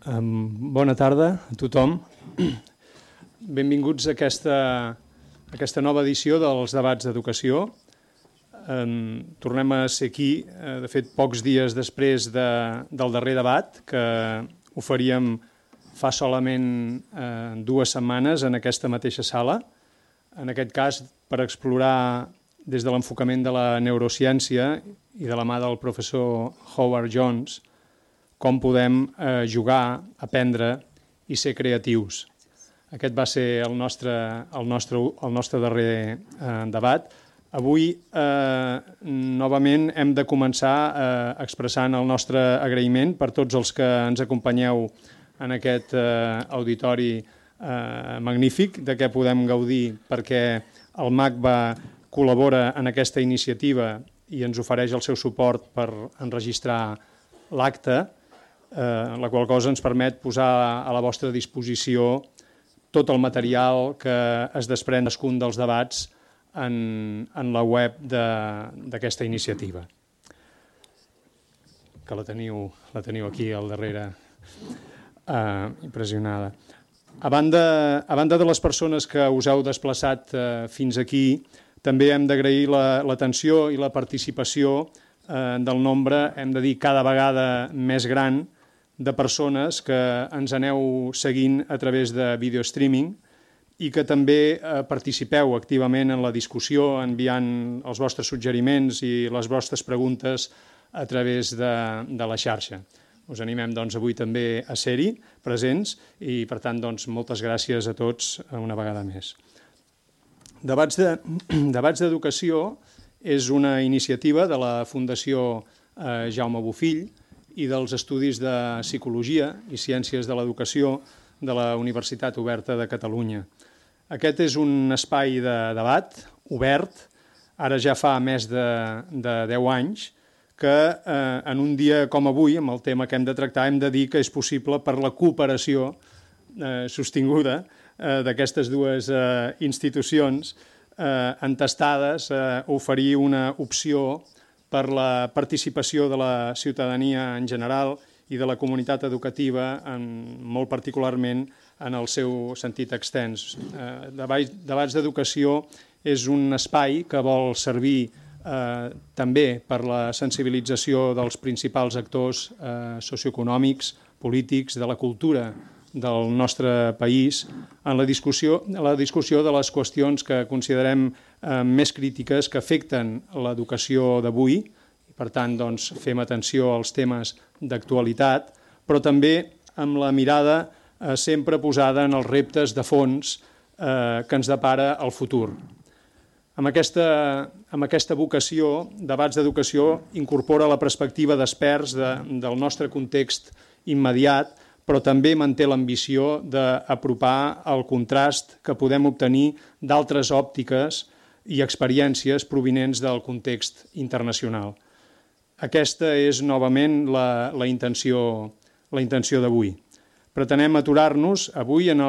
Bona tarda a tothom. Benvinguts a aquesta nova edició dels debats d'educació. Tornem a ser aquí, de fet, pocs dies després del darrer debat, que ho faríem fa solament 2 setmanes en aquesta mateixa sala. En aquest cas, per explorar des de l'enfocament de la neurociència i de la mà del professor Howard Jones, com podem jugar, aprendre i ser creatius. Aquest va ser el nostre darrer debat. Avui, novament, hem de començar expressant el nostre agraïment per tots els que ens acompanyeu en aquest auditori magnífic de què podem gaudir, perquè el MACBA col·labora en aquesta iniciativa i ens ofereix el seu suport per enregistrar l'acte, la qual cosa ens permet posar a la vostra disposició tot el material que es desprèn d'escun dels debats en la web d'aquesta iniciativa. Que la teniu aquí al darrere, impressionada. A banda de les persones que us heu desplaçat fins aquí, també hem d'agrair l'atenció i la participació del nombre, hem de dir, cada vegada més gran de persones que ens aneu seguint a través de videostreaming i que també participeu activament en la discussió, enviant els vostres suggeriments i les vostres preguntes a través de la xarxa. Us animem doncs, avui també a ser-hi presents i, per tant, doncs, moltes gràcies a tots una vegada més. Debats d'Educació és una iniciativa de la Fundació Jaume Bofill i dels Estudis de Psicologia i Ciències de l'Educació de la Universitat Oberta de Catalunya. Aquest és un espai de debat obert, ara ja fa més de 10 anys, que en un dia com avui, amb el tema que hem de tractar, hem de dir que és possible per la cooperació sostinguda d'aquestes dues institucions entestades a oferir una opció per la participació de la ciutadania en general i de la comunitat educativa, molt particularment en el seu sentit extens. Debats d'Educació és un espai que vol servir també per la sensibilització dels principals actors socioeconòmics, polítics, de la cultura del nostre país, en la discussió de les qüestions que considerem més crítiques que afecten l'educació d'avui, i per tant doncs, fem atenció als temes d'actualitat, però també amb la mirada sempre posada en els reptes de fons que ens depara el futur. Amb aquesta vocació, Debats d'Educació incorpora la perspectiva d'experts del nostre context immediat, però també manté l'ambició d'apropar el contrast que podem obtenir d'altres òptiques i experiències provinents del context internacional. Aquesta és, novament, la intenció d'avui. Pretenem aturar-nos avui en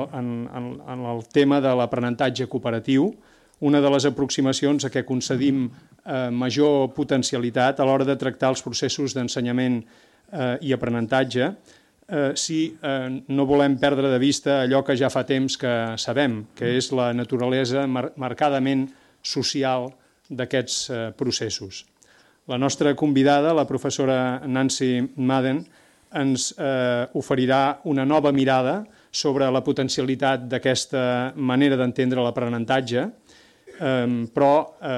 el tema de l'aprenentatge cooperatiu, una de les aproximacions a què concedim major potencialitat a l'hora de tractar els processos d'ensenyament i aprenentatge, si no volem perdre de vista allò que ja fa temps que sabem, que és la naturalesa marcadament social d'aquests processos. La nostra convidada, la professora Nancy Madden, ens oferirà una nova mirada sobre la potencialitat d'aquesta manera d'entendre l'aprenentatge, però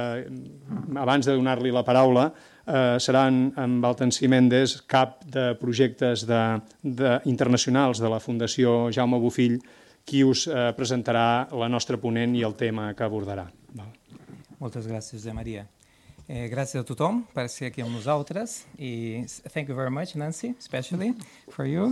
abans de donar-li la paraula, serà en Valtensi Méndez, cap de projectes internacionals de la Fundació Jaume Bofill, qui us presentarà la nostra ponent i el tema que abordarà. Moltes gràcies, Josep Maria. Gràcies a tothom per ser aquí amb nosaltres. I thank you very much, Nancy, especially for you.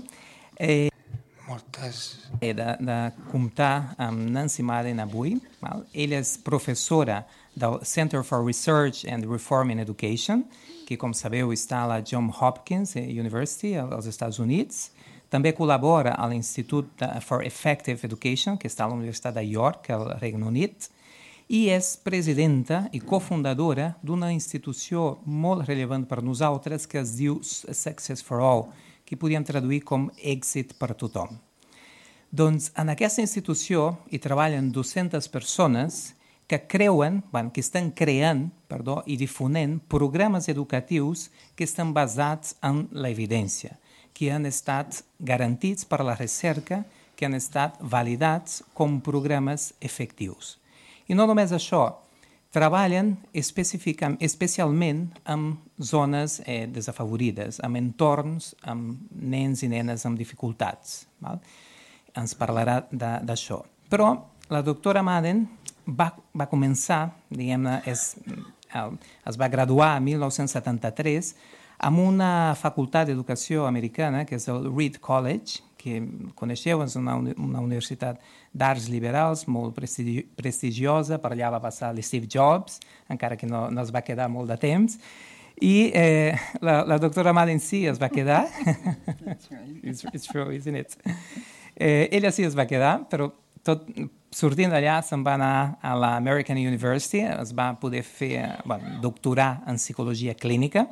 De comptar amb Nancy Madden avui. Ella és professora del Center for Research and Reform in Education, que, com sabeu, està a la Johns Hopkins University, als Estats Units. També col·labora a l'Institut for Effective Education, que està a la Universitat de York, al Regne Unit, i és presidenta i cofundadora d'una institució molt rellevant per nosaltres que es diu Success for All, que podíem traduir com èxit per tothom. Doncs en aquesta institució hi treballen 200 persones que que estan creant i difonent programes educatius que estan basats en l'evidència, que han estat garantits per la recerca, que han estat validats com programes efectius. I no només això, treballen especialment en zones desafavorides, en entorns amb nens i nenes amb dificultats. Val? Ens parlarà d'això. Però la doctora Madden va començar, diguem-ne, es va graduar en 1973 amb una facultat d'educació americana, que és el Reed College, que coneixeu, és una universitat d'arts liberals molt prestigiosa. Per allà va passar l'Steve Jobs, encara que no es va quedar molt de temps. I la doctora Madden sí es va quedar. It's true, isn't it? Ella sí es va quedar, però tot sortint d'allà se'n va anar a l'American University, es va poder doctorar en psicologia clínica.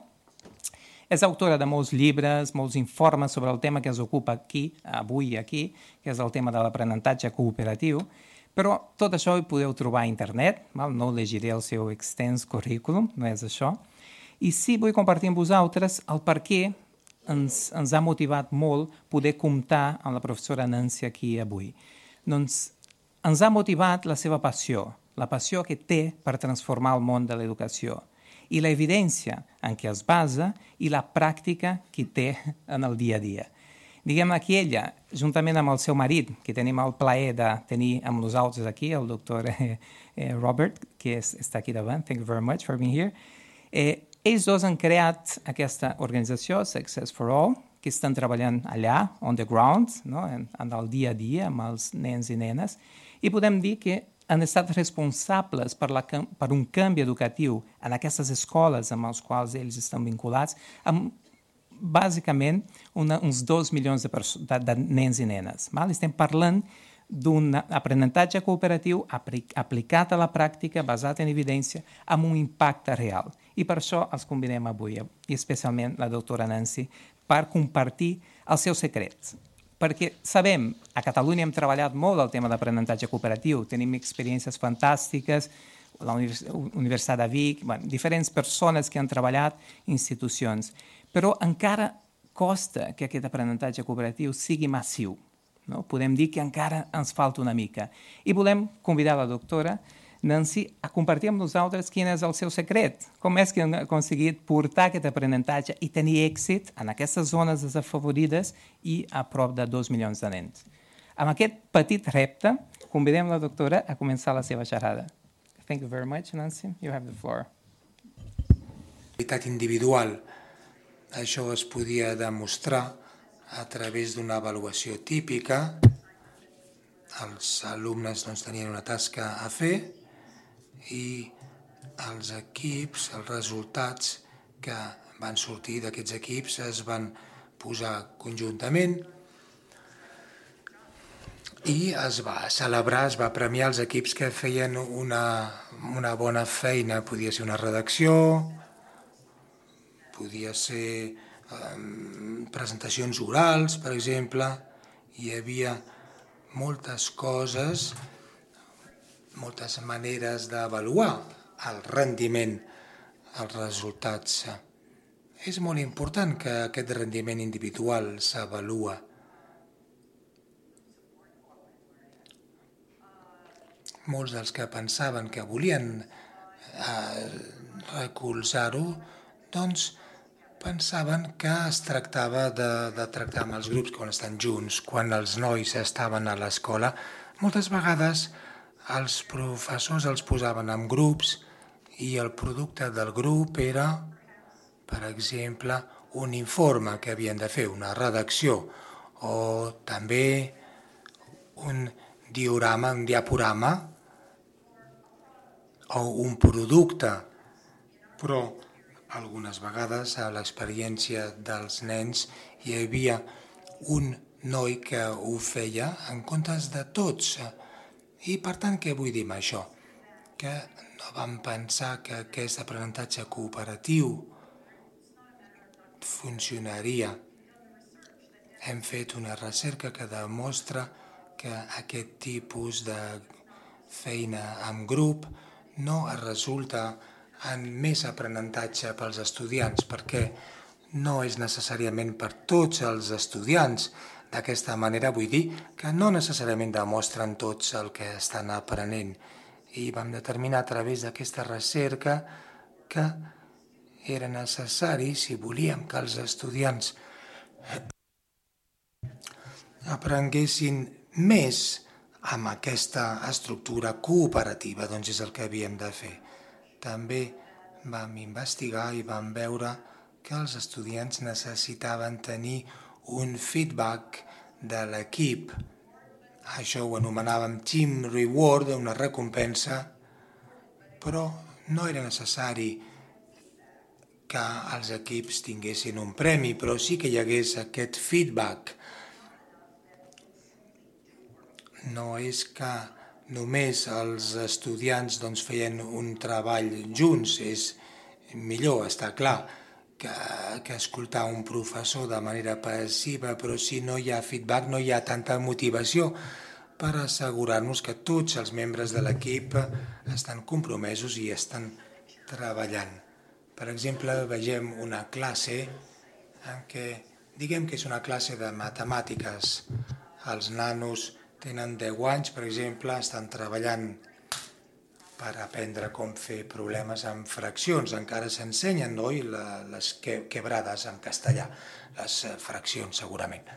És autora de molts llibres, molts informes sobre el tema que es ocupa avui aquí, que és el tema de l'aprenentatge cooperatiu, però tot això ho podeu trobar a internet, no llegiré el seu extens currículum, no és això. I sí vull compartir amb vosaltres el per què ens ha motivat molt poder comptar amb la professora Nancy aquí avui. Doncs ens ha motivat la seva passió, la passió que té per transformar el món de l'educació, i l'evidència en què es basa i la pràctica que té en el dia a dia. Diguem-ne que ella, juntament amb el seu marit, que tenim el plaer de tenir amb nosaltres aquí, el doctor Robert, que està aquí davant, thank you very much for being here, ells dos han creat aquesta organització, Success for All, que estan treballant allà, on the ground, no? en el dia a dia, amb els nens i nenes, i podem dir que han estat responsables per un canvi educatiu en aquestes escoles amb les quals ells estan vinculats, amb bàsicament uns 2 milions de nens i nenes. Estem parlant d'un aprenentatge cooperatiu aplicat a la pràctica, basat en evidència, amb un impacte real. I per això els convidem avui, i especialment la doctora Nancy, per compartir els seus secrets. Perquè sabem, a Catalunya hem treballat molt el tema d'aprenentatge cooperatiu, tenim experiències fantàstiques, la Universitat de Vic, diferents persones que han treballat, institucions, però encara costa que aquest aprenentatge cooperatiu sigui massiu. No? Podem dir que encara ens falta una mica. I volem convidar la doctora Nancy a compartir amb nosaltres quin és el seu secret. Com és que han aconseguit portar aquest aprenentatge i tenir èxit en aquestes zones desafavorides i a prop de 2 milions de nens. Amb aquest petit repte, convidem la doctora a començar la seva xerrada. Thank you very much, Nancy. You have the floor. Individual. Això es podia demostrar a través d'una avaluació típica. Els alumnes tenien una tasca a fer i els equips, els resultats que van sortir d'aquests equips es van posar conjuntament i es va celebrar, es va premiar els equips que feien una bona feina. Podia ser una redacció, podia ser presentacions orals, per exemple. Hi havia moltes coses, moltes maneres d'avaluar el rendiment, els resultats. És molt important que aquest rendiment individual s'avalua. Molts dels que pensaven que volien recolzar-ho, doncs pensaven que es tractava de tractar amb els grups quan estan junts, quan els nois estaven a l'escola. Moltes vegades els professors els posaven en grups i el producte del grup era, per exemple, un informe que havien de fer, una redacció, o també un diorama, un diaporama, o un producte. Però algunes vegades a l'experiència dels nens hi havia un noi que ho feia en comptes de tots. I per tant, què vull dir amb això? Que no vam pensar que aquest aprenentatge cooperatiu funcionaria hem fet una recerca que demostra que aquest tipus de feina en grup no es resulta en més aprenentatge pels estudiants, perquè no és necessàriament per tots els estudiants. D'aquesta manera vull dir que no necessàriament demostren tots el que estan aprenent. I vam determinar a través d'aquesta recerca que era necessari, si volíem que els estudiants aprenguessin més amb aquesta estructura cooperativa, doncs és el que havíem de fer. També vam investigar i vam veure que els estudiants necessitaven tenir un feedback de l'equip. Això ho anomenàvem Team Reward, una recompensa, però no era necessari que els equips tinguessin un premi, però sí que hi hagués aquest feedback. No és que només els estudiants feien un treball junts, és millor, està clar, que escoltar un professor de manera passiva, però si no hi ha feedback no hi ha tanta motivació per assegurar-nos que tots els membres de l'equip estan compromesos i estan treballant. Per exemple, vegem una classe en què, diguem que és una classe de matemàtiques. Els nanos tenen 10 anys, per exemple, estan treballant per aprendre com fer problemes amb fraccions. Encara s'ensenyen, no? I les quebrades en castellà, les fraccions, segurament.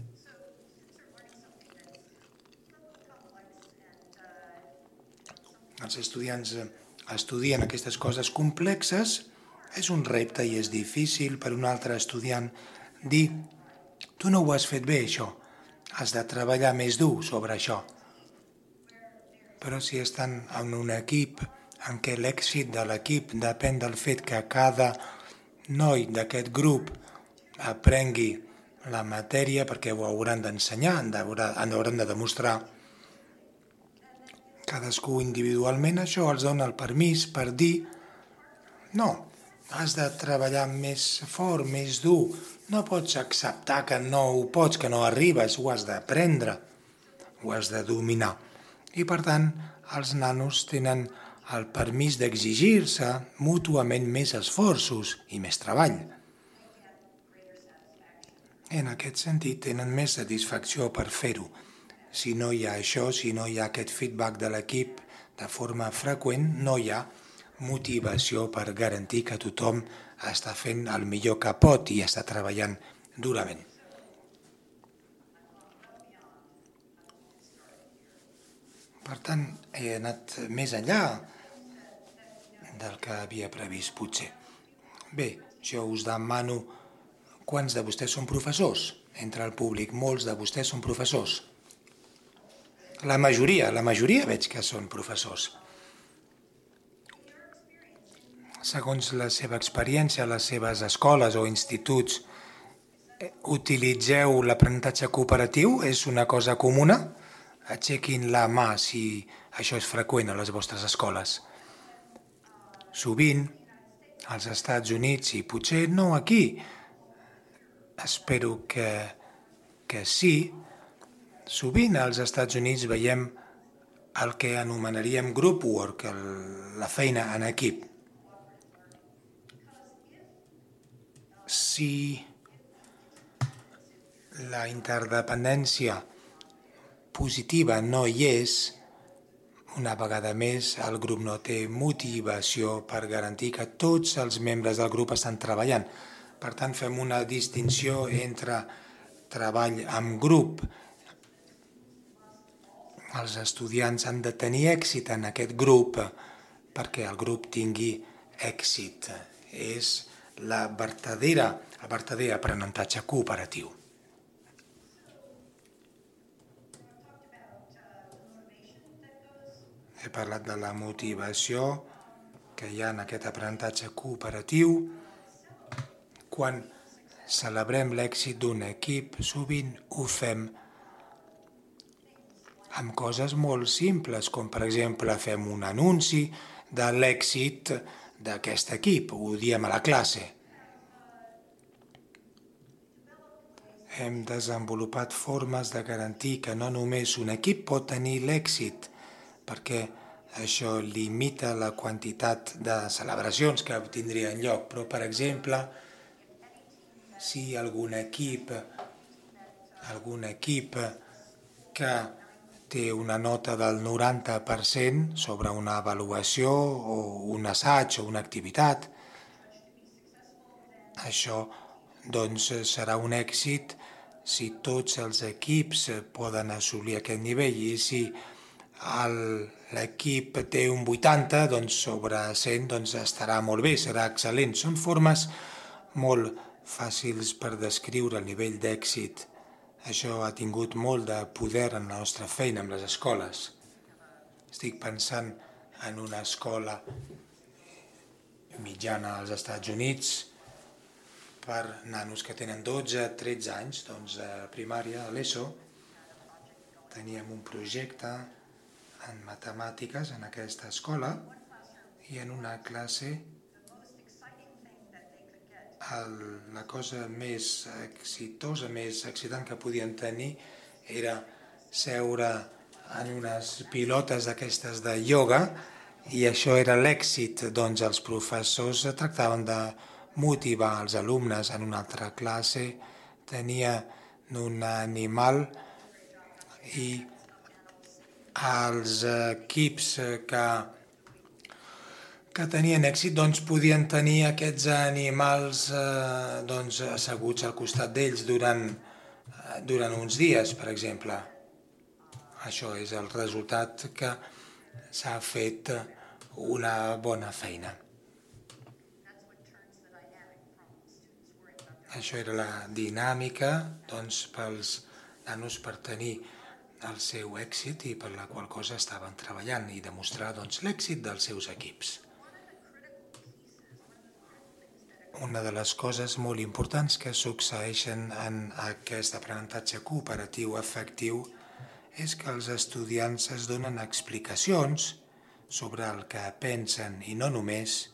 Els estudiants estudien aquestes coses complexes. És un repte i és difícil per un altre estudiant dir tu no ho has fet bé, això. Has de treballar més dur sobre això. Però si estan en un equip en què l'èxit de l'equip depèn del fet que cada noi d'aquest grup aprengui la matèria, perquè ho hauran d'ensenyar, hauran de demostrar cadascú individualment, això els dona el permís per dir no, has de treballar més fort, més dur, no pots acceptar que no ho pots, que no arribes, ho has d'aprendre, ho has de dominar. I per tant, els nanos tenen el permís d'exigir-se mútuament més esforços i més treball. En aquest sentit, tenen més satisfacció per fer-ho. Si no hi ha això, si no hi ha aquest feedback de l'equip de forma freqüent, no hi ha motivació per garantir que tothom està fent el millor que pot i està treballant durament. Per tant, he anat més enllà del que havia previst, potser. Bé, jo us demano quants de vostès són professors entre el públic. Molts de vostès són professors. La majoria veig que són professors. Segons la seva experiència, les seves escoles o instituts, utilitzeu l'aprenentatge cooperatiu? És una cosa comuna? Aixequin la mà si això és freqüent a les vostres escoles. Sovint, als Estats Units, i potser no aquí, espero que sí, sovint als Estats Units veiem el que anomenaríem group work, la feina en equip. Si la interdependència positiva no hi és, una vegada més el grup no té motivació per garantir que tots els membres del grup estan treballant. Per tant, fem una distinció entre treball en grup. Els estudiants han de tenir èxit en aquest grup perquè el grup tingui èxit. És el verdader aprenentatge cooperatiu. He parlat de la motivació que hi ha en aquest aprenentatge cooperatiu. Quan celebrem l'èxit d'un equip, sovint ho fem amb coses molt simples, com per exemple fem un anunci de l'èxit d'aquest equip, ho diem a la classe. hem desenvolupat formes de garantir que no només un equip pot tenir l'èxit, perquè això limita la quantitat de celebracions que tindrien lloc, però, per exemple, si algun equip que té una nota del 90% sobre una avaluació o un assaig o una activitat, això doncs serà un èxit si tots els equips poden assolir aquest nivell, i si l'equip té un 80 doncs sobre 100 doncs estarà molt bé, serà excel·lent. Són formes molt fàcils per descriure el nivell d'èxit. Això ha tingut molt de poder en la nostra feina amb les escoles. Estic pensant en una escola mitjana als Estats Units per nanos que tenen 12-13 anys, doncs a primària, a l'ESO. Teníem un projecte en matemàtiques en aquesta escola i en una classe la cosa més exitosa, més excitant que podien tenir era seure en unes pilotes d'aquestes de ioga, i això era l'èxit. Doncs els professors tractaven de motivar els alumnes. En una altra classe tenia un animal i els equips que tenien èxit doncs podien tenir aquests animals asseguts al costat d'ells durant uns dies, per exemple. Això és el resultat que s'ha fet una bona feina. Això era la dinàmica pels nanos per tenir el seu èxit i per la qual cosa estaven treballant i demostrar l'èxit dels seus equips. Una de les coses molt importants que succeeixen en aquest aprenentatge cooperatiu efectiu és que els estudiants es donen explicacions sobre el que pensen, i no només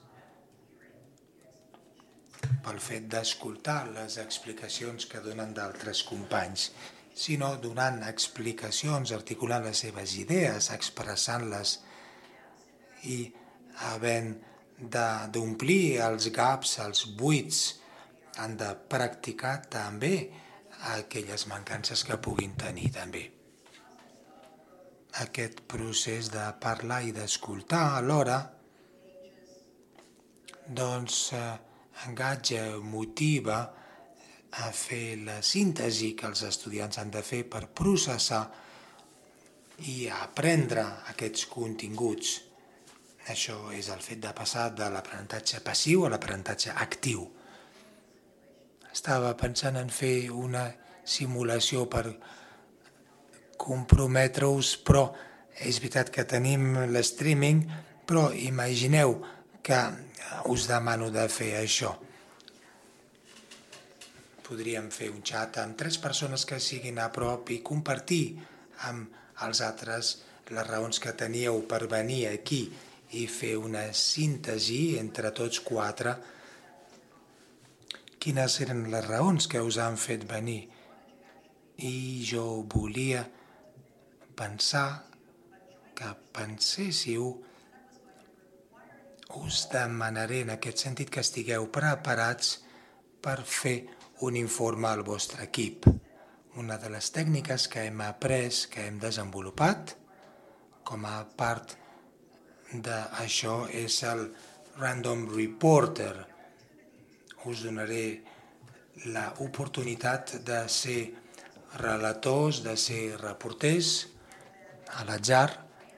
pel fet d'escoltar les explicacions que donen d'altres companys, sinó donant explicacions, articulant les seves idees, expressant-les i havent d'omplir els gaps, els buits. Han de practicar també aquelles mancances que puguin tenir també. Aquest procés de parlar i d'escoltar alhora engatja, motiva a fer la síntesi que els estudiants han de fer per processar i aprendre aquests continguts. Això és el fet de passar de l'aprenentatge passiu a l'aprenentatge actiu. Estava pensant en fer una simulació per comprometre-us, però és veritat que tenim l'streaming, però imagineu que us demano de fer això. Podríem fer un xat amb 3 persones que siguin a prop i compartir amb els altres les raons que teníeu per venir aquí i fer una síntesi entre tots 4. Quines eren les raons que us han fet venir? I jo volia pensar que penséssiu, us demanaré en aquest sentit que estigueu preparats per fer un informe al vostre equip. Una de les tècniques que hem après, que hem desenvolupat com a part d'això és el Random Reporter. Us donaré l'oportunitat de ser relators, de ser reporters a l'atzar,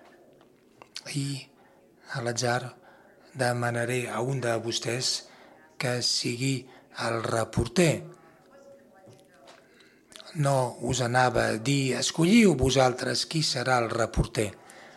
i a l'atzar demanaré a un de vostès que sigui el reporter. No us anava a dir, escolliu vosaltres qui serà el reporter.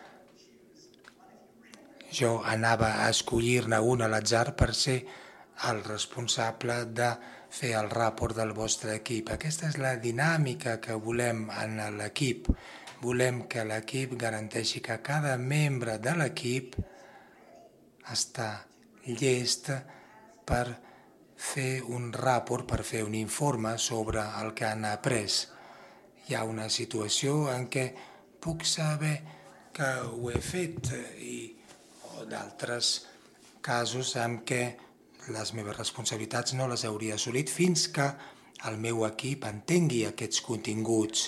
Jo anava a escollir-ne un a l'atzar per ser el responsable de fer el report del vostre equip. Aquesta és la dinàmica que volem en l'equip. Volem que l'equip garanteixi que cada membre de l'equip està llest per fer un ràport, per fer un informe sobre el que han après. Hi ha una situació en què puc saber que ho he fet o d'altres casos en què les meves responsabilitats no les hauria assolit fins que el meu equip entengui aquests continguts.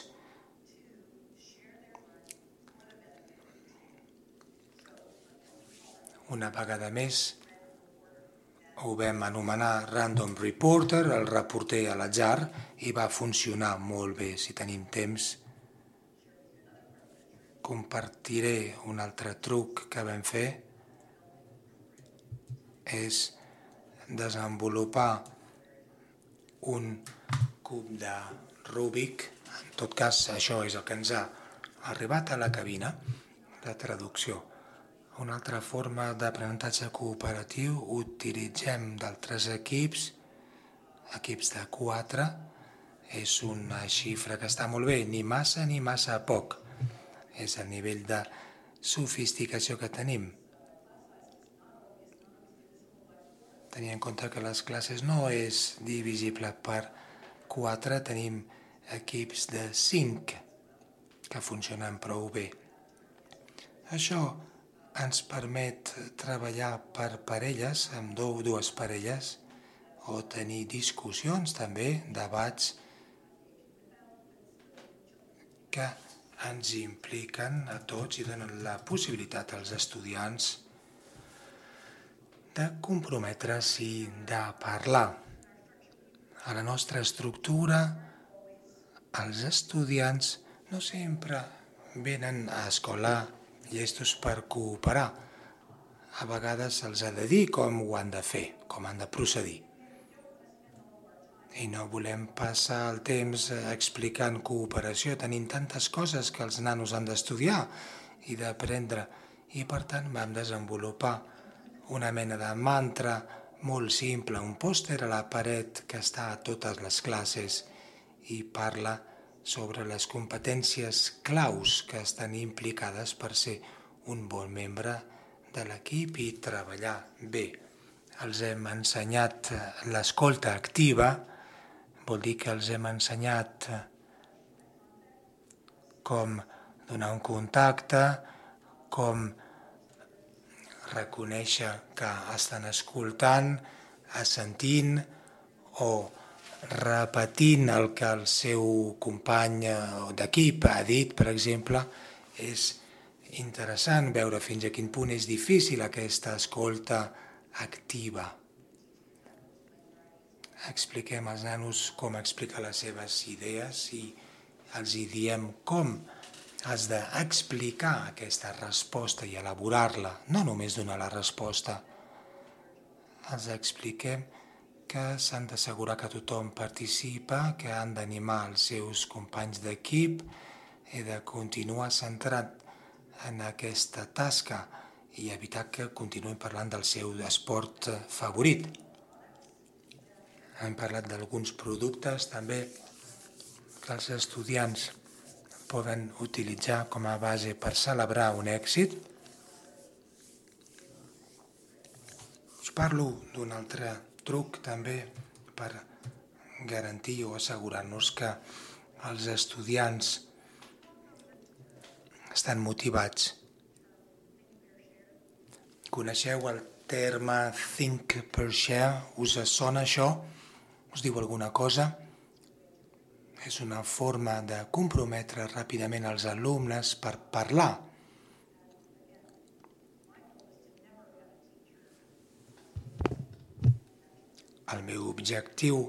Una vegada més, ho vam anomenar Random Reporter, el reporter a l'atzar, i va funcionar molt bé. Si tenim temps, compartiré un altre truc que vam fer. És desenvolupar un cub de Rubik. En tot cas, això és el que ens ha arribat a la cabina de traducció. Una altra forma d'aprenentatge cooperatiu, utilitzem d'altres equips de 4, és una xifra que està molt bé, ni massa poc. És el nivell de sofisticació que tenim. Tenint en compte que les classes no és divisible per 4, tenim equips de 5 que funcionen prou bé. Això ens permet treballar per parelles, amb dues parelles, o tenir discussions també, debats que ens impliquen a tots i donen la possibilitat als estudiants de comprometre's i de parlar. A la nostra estructura, els estudiants no sempre venen a escola llestos per cooperar. A vegades se'ls ha de dir com ho han de fer, com han de procedir. I no volem passar el temps explicant cooperació, tenint tantes coses que els nanos han d'estudiar i d'aprendre. I per tant vam desenvolupar una mena de mantra molt simple, un pòster a la paret que està a totes les classes i parla sobre les competències claus que estan implicades per ser un bon membre de l'equip i treballar bé. Els hem ensenyat l'escolta activa, vol dir que els hem ensenyat com donar un contacte, com reconèixer que estan escoltant, assentint o repetint el que el seu company d'equip ha dit, per exemple. És interessant veure fins a quin punt és difícil aquesta escolta activa. Expliquem als nanos com explicar les seves idees i els hi diem com has d'explicar aquesta resposta i elaborar-la, no només donar la resposta. Els expliquem que s'han d'assegurar que tothom participa, que han d'animar els seus companys d'equip i de continuar centrat en aquesta tasca i evitar que continuïn parlant del seu esport favorit. Hem parlat d'alguns productes també que els estudiants poden utilitzar com a base per celebrar un èxit. Us parlo d'un altre truc també per garantir o assegurar-nos que els estudiants estan motivats. Coneixeu el terme Think per Share? Us sona això? Us diu alguna cosa? És una forma de comprometre ràpidament els alumnes per parlar. El meu objectiu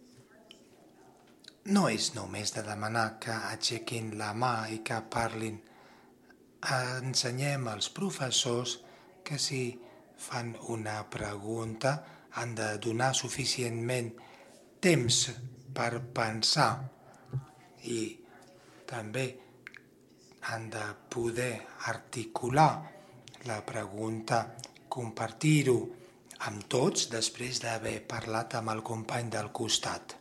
no és només de demanar que aixequin la mà i que parlin. Ensenyem als professors que si fan una pregunta han de donar suficientment temps per pensar i també han de poder articular la pregunta, compartir-ho amb tots després d'haver parlat amb el company del costat.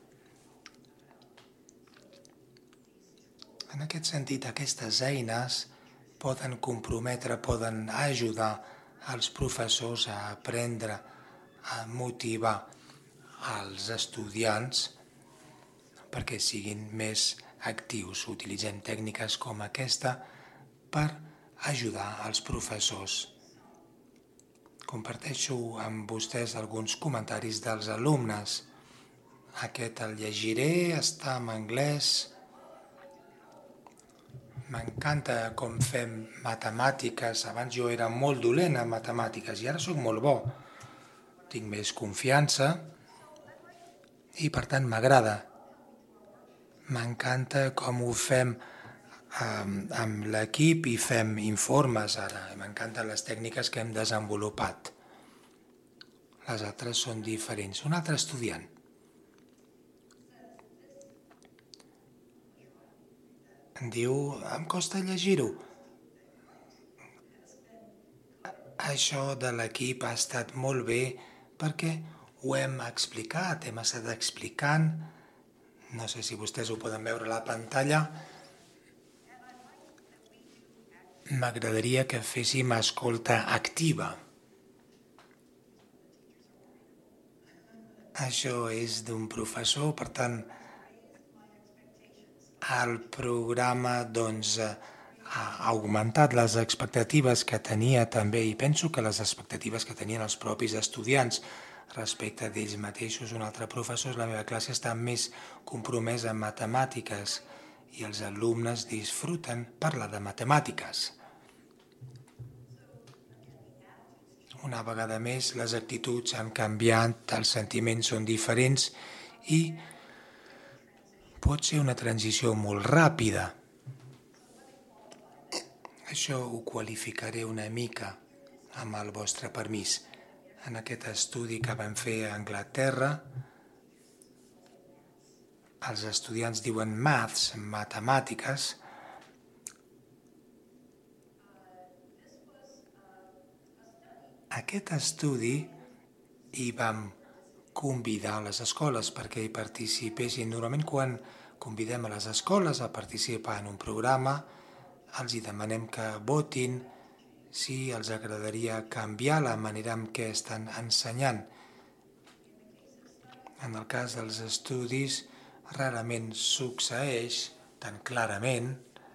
En aquest sentit, aquestes eines poden comprometre, poden ajudar els professors a aprendre, a motivar als estudiants perquè siguin més actius. Utilitzem tècniques com aquesta per ajudar els professors. Comparteixo amb vostès alguns comentaris dels alumnes. Aquest el llegiré, està en anglès. M'encanta com fem matemàtiques. Abans jo era molt dolent en matemàtiques i ara sóc molt bo. Tinc més confiança i per tant m'agrada. M'encanta com ho fem amb l'equip i fem informes ara. M'encanten les tècniques que hem desenvolupat. Les altres són diferents. Un altre estudiant. Em diu, em costa llegir-ho. Això de l'equip ha estat molt bé perquè ho hem explicat, hem estat explicant. No sé si vostès ho poden veure a la pantalla. M'agradaria que féssim escolta activa. Això és d'un professor, per tant, el programa ha augmentat les expectatives que tenia també i penso que les expectatives que tenien els propis estudiants respecte d'ells mateixos. Un altre professor, la meva classe està més compromès en matemàtiques i els alumnes disfruten parlar de matemàtiques. Una vegada més, les actituds han canviat, els sentiments són diferents i pot ser una transició molt ràpida. Això ho qualificaré una mica amb el vostre permís. En aquest estudi que vam fer a Anglaterra, els estudiants diuen maths, matemàtiques. Aquest estudi hi vam convidar a les escoles perquè hi participessin. Normalment quan convidem a les escoles a participar en un programa, els hi demanem que votin si els agradaria canviar la manera en què estan ensenyant. En el cas dels estudis, rarament succeeix tan clarament.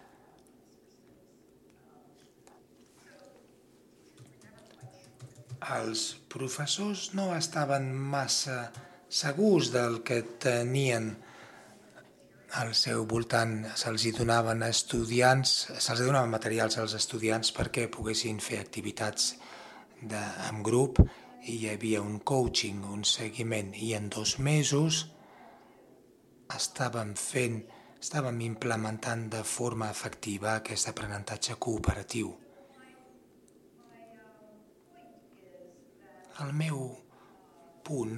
Els professors no estaven massa segurs del que tenien al seu voltant. Se'ls donaven materials als estudiants perquè poguessin fer activitats en grup i hi havia un coaching, un seguiment, i en 2 mesos estàvem implementant de forma efectiva aquest aprenentatge cooperatiu. El meu punt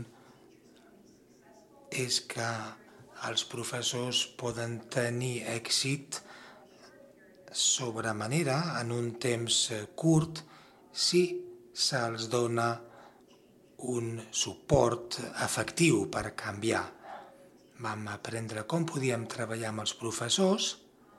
és que els professors poden tenir èxit sobre manera en un temps curt si se'ls dona un suport efectiu per canviar. Vam aprendre com podíem treballar amb els professors,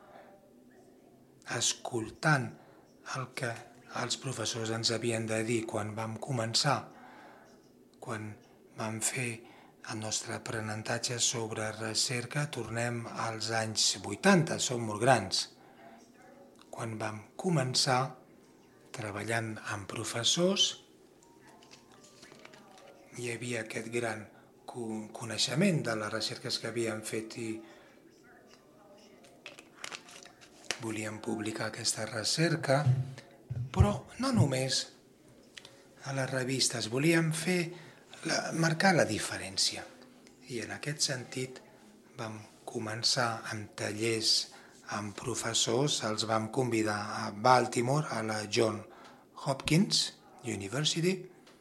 escoltant el que els professors ens havien de dir quan vam començar, quan vam fer el nostre aprenentatge sobre recerca. Tornem als anys 80, som molt grans. Quan vam començar treballant amb professors, hi havia aquest gran coneixement de les recerques que havíem fet i volíem publicar aquesta recerca, però no només a les revistes, volíem marcar la diferència. I en aquest sentit vam començar amb tallers amb professors, els vam convidar a Baltimore, a la Johns Hopkins University.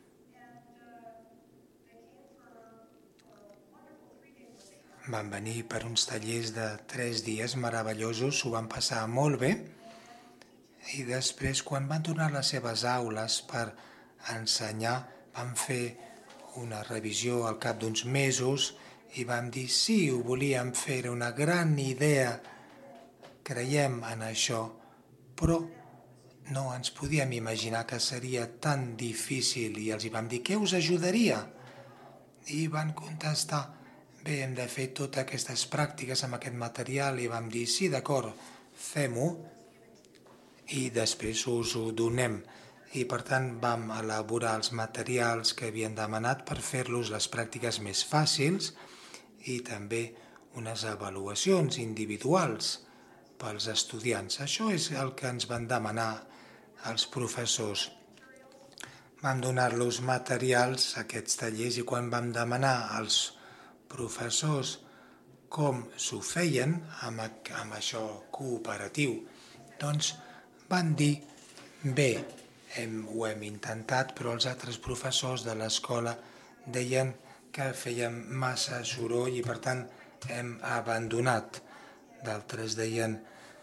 Van venir per uns tallers de 3 dies meravellosos, s'ho van passar molt bé, i després, quan van tornar a les seves aules per ensenyar, van fer una revisió al cap d'uns mesos i vam dir sí, ho volíem fer, era una gran idea, creiem en això, però no ens podíem imaginar que seria tan difícil i els hi vam dir què us ajudaria? i van contestar: bé, hem de fer totes aquestes pràctiques amb aquest material, i vam dir: sí, d'acord, fem-ho i després us ho donem. I per tant vam elaborar els materials que havien demanat per fer-los les pràctiques més fàcils i també unes avaluacions individuals pels estudiants. Això és el que ens van demanar els professors. Vam donar-los materials a aquests tallers, i quan vam demanar als professors com s'ho feien amb això cooperatiu, doncs van dir: bé, ho hem intentat, però els altres professors de l'escola deien que fèiem massa soroll i per tant hem abandonat. D'altres deien: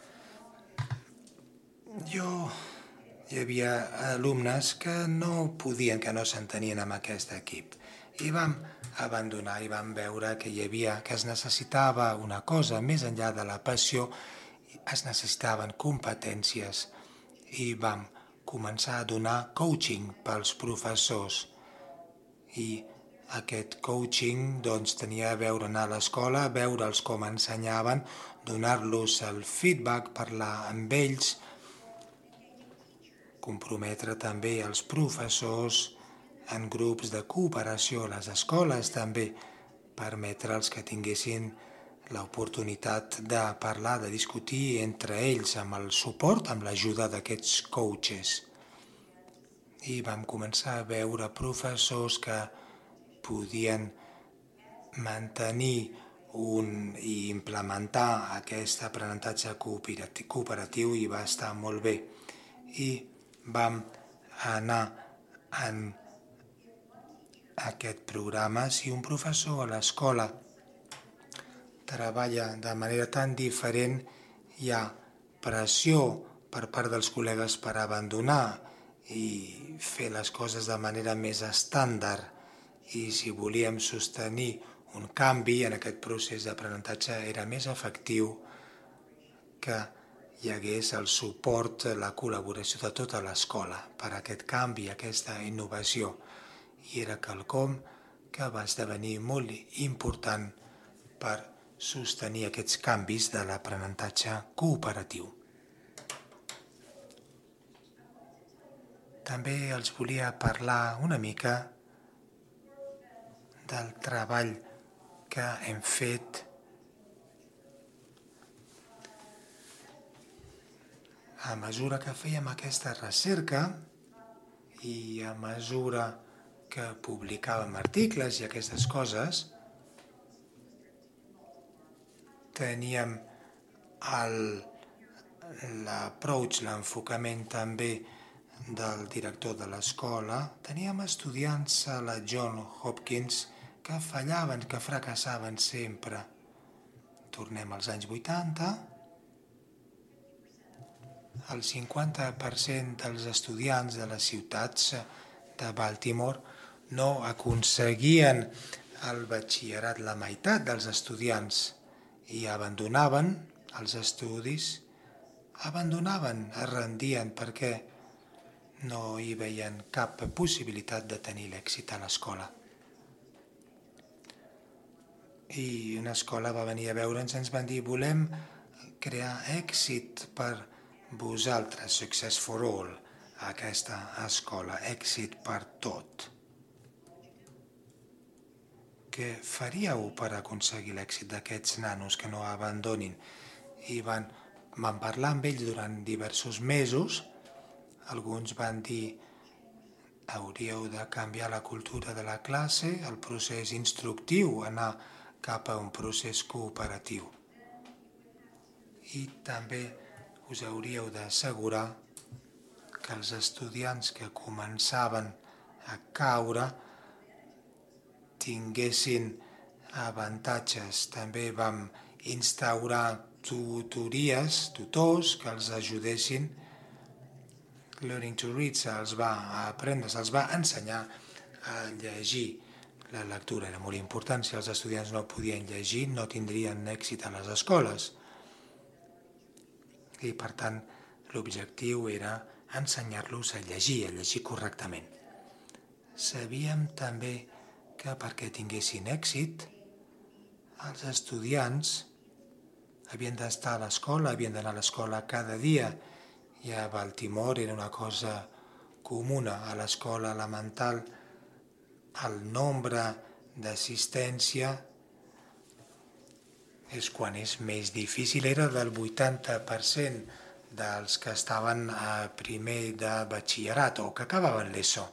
hi havia alumnes que no podien, que no s'entenien amb aquest equip. I vam abandonar i vam veure que que es necessitava una cosa més enllà de la passió, es necessitaven competències, i vam començar a donar coaching pels professors. I aquest coaching doncs, tenia a veure anar a l'escola, veure'ls com ensenyaven, donar-los el feedback, parlar amb ells, comprometre també els professors en grups de cooperació a les escoles, també permetre'ls que tinguessin l'oportunitat de parlar, de discutir entre ells amb el suport, amb l'ajuda d'aquests coaches. I vam començar a veure professors que podien mantenir i implementar aquest aprenentatge cooperatiu, i va estar molt bé. I vam anar en aquest programa. Si un professor a l'escola treballa de manera tan diferent, hi ha pressió per part dels col·legues per abandonar i fer les coses de manera més estàndard. I si volíem sostenir un canvi en aquest procés d'aprenentatge, era més efectiu que hi hagués el suport, la col·laboració de tota l'escola per a aquest canvi, aquesta innovació. I era quelcom que va esdevenir molt important per sostenir aquests canvis de l'aprenentatge cooperatiu. També els volia parlar una mica del treball que hem fet a mesura que fèiem aquesta recerca i a mesura que publicàvem articles i aquestes coses. Teníem l'approach, l'enfocament també del director de l'escola. Teníem estudiants a la John Hopkins que fallaven, que fracassaven sempre. Tornem als anys 80. El 50% dels estudiants de les ciutats de Baltimore no aconseguien el batxillerat, la meitat dels estudiants, i abandonaven els estudis, es rendien perquè no hi veien cap possibilitat de tenir l'èxit a l'escola. I una escola va venir a veure'ns i ens van dir: volem crear èxit per vosaltres, Success for All, aquesta escola, èxit per tot. Què faríeu per aconseguir l'èxit d'aquests nanos que no abandonin? I van parlar amb ells durant diversos mesos. Alguns van dir: hauríeu de canviar la cultura de la classe, el procés instructiu, anar cap a un procés cooperatiu. I també us hauríeu d'assegurar que els estudiants que començaven a caure tinguessin avantatges. També vam instaurar tutors que els ajudessin. Learning to read se'ls va ensenyar a llegir. La lectura era molt important. Si els estudiants no podien llegir, no tindrien èxit a les escoles. I per tant, l'objectiu era ensenyar-los a llegir correctament. Sabíem també que perquè tinguessin èxit, els estudiants havien d'estar a l'escola, havien d'anar a l'escola cada dia, i a Baltimore era una cosa comuna. A l'escola elemental el nombre d'assistència és quan és més difícil, era del 80% dels que estaven a primer de batxillerat o que acabaven l'ESO.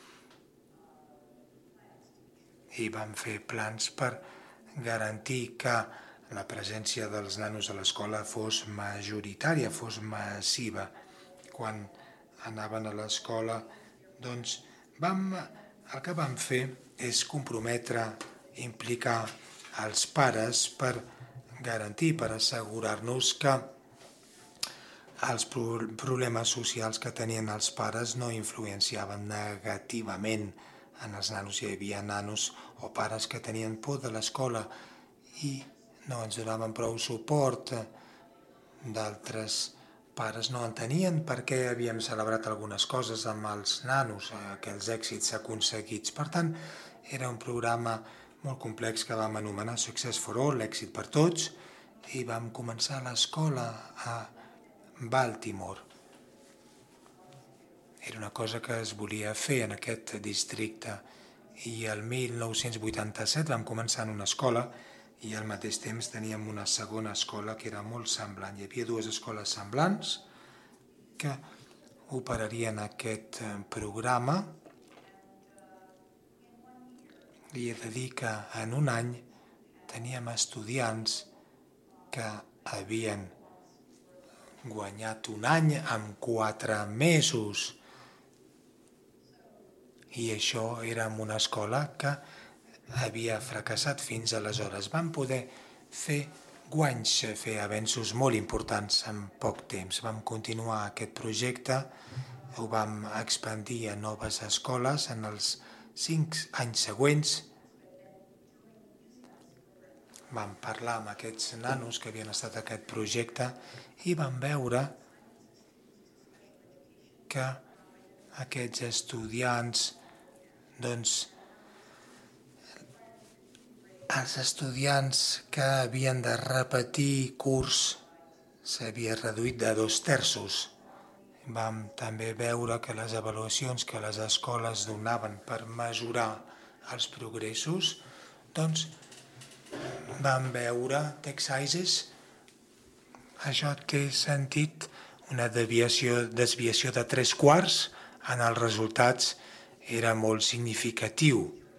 I vam fer plans per garantir que la presència dels nanos a l'escola fos majoritària, fos massiva. Quan anaven a l'escola, doncs el que vam fer és comprometre, implicar els pares per garantir, per assegurar-nos que els problemes socials que tenien els pares no influenciaven negativament en els nanos. Hi havia nanos o pares que tenien por de l'escola i no ens donaven prou suport. D'altres pares no en tenien perquè havíem celebrat algunes coses amb els nanos, aquells èxits aconseguits. Per tant, era un programa molt complex que vam anomenar Success for All, l'èxit per tots, i vam començar l'escola a Baltimore. Era una cosa que es volia fer en aquest districte i el 1987 vam començar en una escola i al mateix temps teníem una segona escola que era molt semblant. Hi havia dues escoles semblants que operarien aquest programa i he de dir que en un any teníem estudiants que havien guanyat un any amb 4 mesos. I això era en una escola que havia fracassat fins aleshores. Vam poder fer guanys, fer avenços molt importants en poc temps. Vam continuar aquest projecte, ho vam expandir a noves escoles en els 5 anys següents. Vam parlar amb aquests nanos que havien estat a aquest projecte i vam veure que aquests estudiants, doncs, els estudiants que havien de repetir curs s'havia reduït de 2/3. Vam també veure que les avaluacions que les escoles donaven per mesurar els progressos, doncs, vam veure text sizes. Això té sentit, una desviació de 3/4 en els resultats era molt significatiu.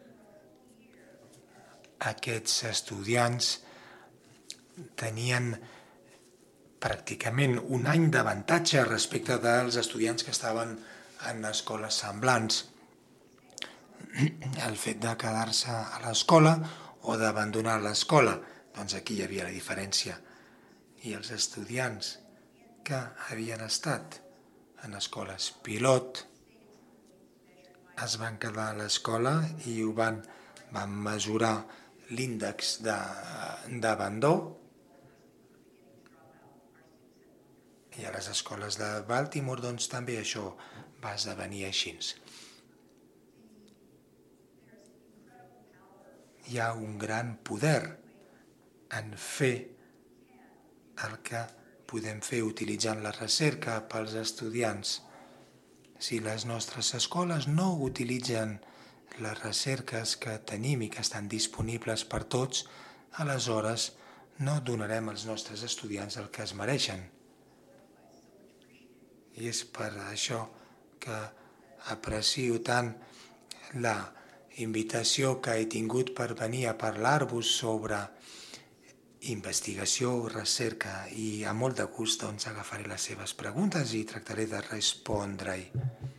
Aquests estudiants tenien pràcticament un any d'avantatge respecte dels estudiants que estaven en escoles semblants. El fet de quedar-se a l'escola o d'abandonar l'escola, doncs aquí hi havia la diferència. I els estudiants que havien estat en escoles pilot es van quedar a l'escola i van mesurar l'índex d'abandó i a les escoles de Baltimore doncs també això va esdevenir així. Hi ha un gran poder en fer el que podem fer utilitzant la recerca pels estudiants. Si les nostres escoles no utilitzen les recerques que tenim i que estan disponibles per tots, aleshores no donarem als nostres estudiants el que es mereixen. I és per això que aprecio tant la invitació que he tingut per venir a parlar-vos sobre investigació, recerca, i amb molt de gust agafaré les seves preguntes i tractaré de respondre-hi.